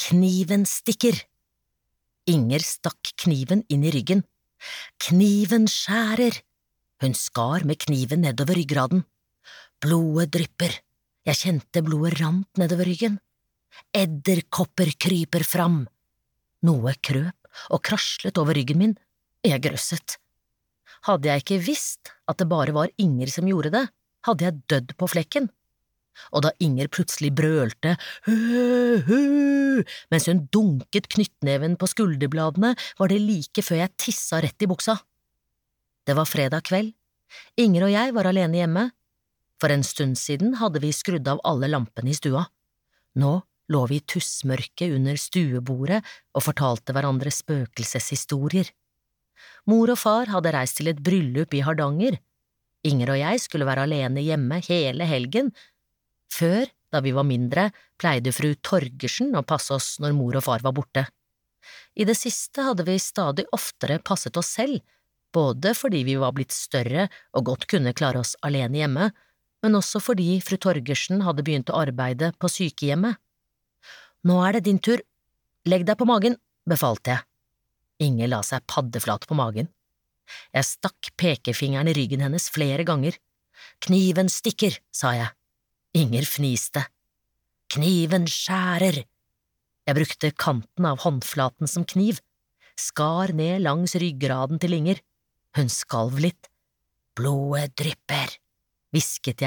Kniven stikker. Inger stakk kniven inn i ryggen. Kniven skjærer. Hun skar med kniven nedover ryggraden. Blodet drypper. Jeg kjente blodet rant nedover ryggen. Edderkopper kryper fram. Noe krøp og kraslet over ryggen min. Jeg grøsset. Hadde jeg ikke visst at det bare var Inger som gjorde det, hadde jeg dødd på flekken. Og da Inger plutselig brølte «Hø-hø», mens hun dunket knyttneven på skulderbladene, var det like før jeg tissa rett i buksa. Det var fredag kveld. Inger og jeg var alene hjemme. For en stund siden hadde vi skrudd av alle lampene i stua. Nå lå vi i tussmørket under stuebordet og fortalte hverandre spøkelseshistorier. Mor og far hadde reist til et bryllup i Hardanger. Inger og jeg skulle være alene hjemme hele helgen. Før, da vi var mindre, pleide fru Torgersen å passe oss når mor og far var borte. I det siste hadde vi stadig oftere passet oss selv, både fordi vi var blitt større og godt kunne klare oss alene hjemme, men også fordi fru Torgersen hadde begynt å arbeide på sykehjemmet. Nå er det din tur. Legg deg på magen, befalte jeg. Inger la seg paddeflat på magen. Jeg stakk pekefingeren i ryggen hennes flere ganger. Kniven stikker, sa jeg. Inger fniste. Kniven skjærer. Jeg brukte kanten av håndflaten som kniv, skar ned langs ryggraden til Inger. Hun skalv litt. Blodet drypper, hvisket jeg